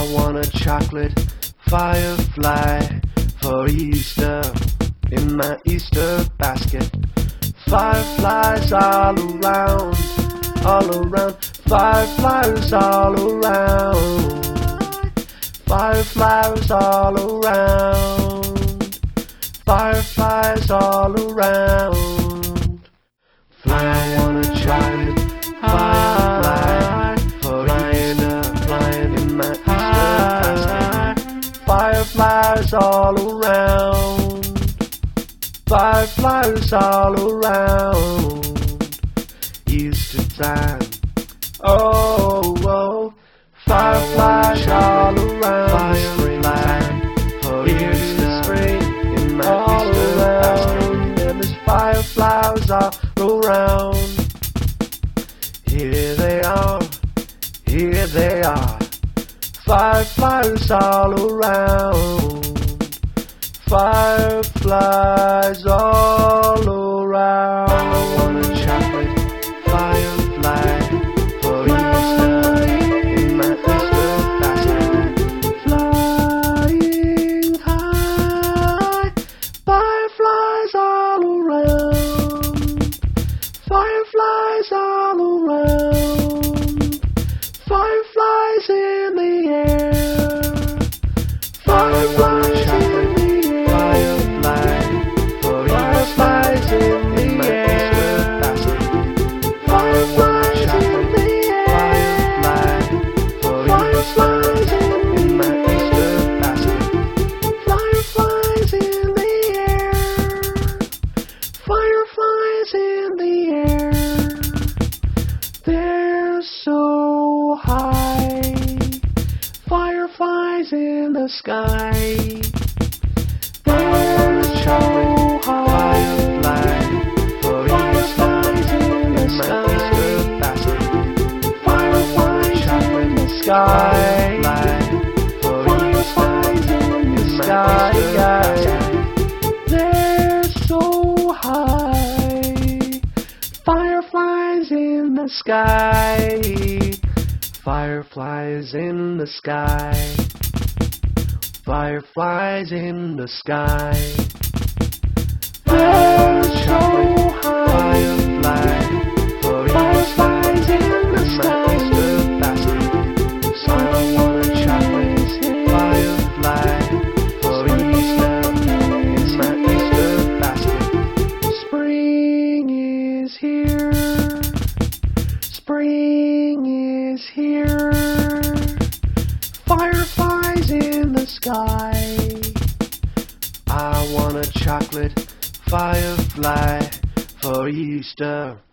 want a chocolate firefly for Easter in my Easter basket. Fireflies all around, fireflies all around, fireflies all around, fireflies all around. I want a chocolate firefly for Easter, flying in my Easter basket. Fireflies all around, fireflies all around. Easter time, oh, oh. Fireflies all around, springtime for Easter, spring in my Easter basket. And there's fireflies all around. Here they are, here they are. Fireflies all around, fireflies all around. I want a chocolate firefly for Easter in my Easter basket. Flying high, fireflies all around, fireflies all around, fireflies in the air, fireflies in the air, fireflies in the air, fireflies in the air, fireflies in my Easter basket, fireflies in the air, fireflies in the air. They're so high, fireflies in the sky. There's a chocolate firefly for Easter in the Easter basket. Fireflies in the sky, for Easter in the sky. They're so high, fireflies in the sky, fireflies in the sky, fireflies in the sky. They're so high, for fireflies in the sky. Easter basket. So I want a chocolate firefly for Easter in my Easter basket. Spring is here, spring is here. Fireflies in the sky. I want a chocolate firefly for Easter.